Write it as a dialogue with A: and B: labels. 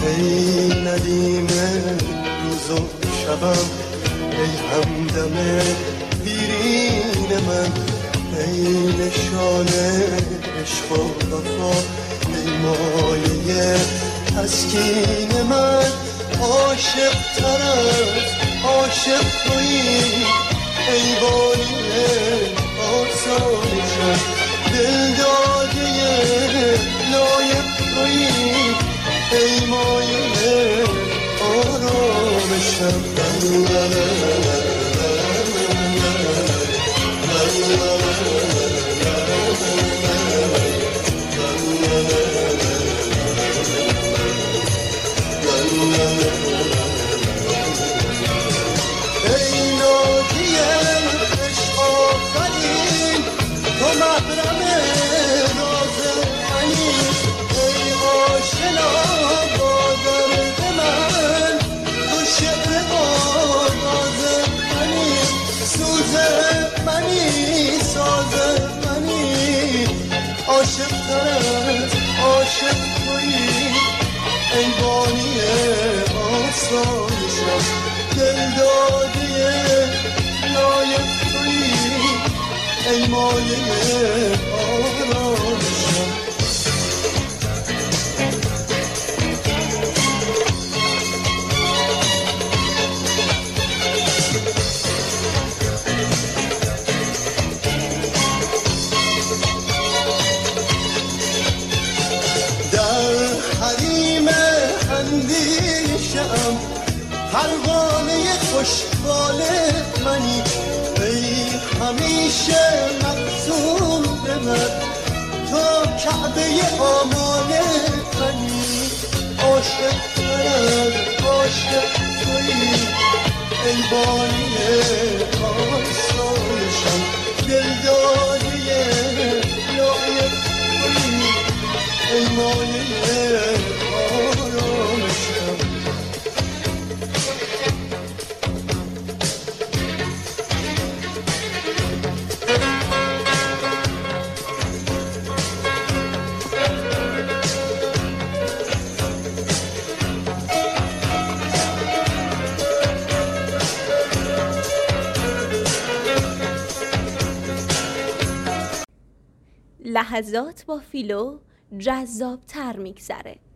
A: ای ندیم روز و شبم، ای همدم دیرین من، ای نشانه عشق و وفا، ای مایه تسکین من. عاشق تر از عاشق تویی، ای بانی آسایشم، دل داده لایق تویی، ای مایه آرامشم. ای ناجی عشق آفرین، تو محرم راز منی، ای آشنا با درد من، تو شعر آواز منی، سوز منی، ساز منی. عاشق تر از عاشق تویی، ای بانی آسایشم، دل داده لایق تویی، ای مایه آرامشم. در حریم اندیشم، پروانه خوشبال منی، ای همیشه مقصود من، تو کعبه آمان منی. عاشق تر از عاشق تویی، ای بانی آسایشم، دل داده لایق تویی، ای مایه آرامشم.
B: لحظات با فیلو جذاب‌تر میگذره.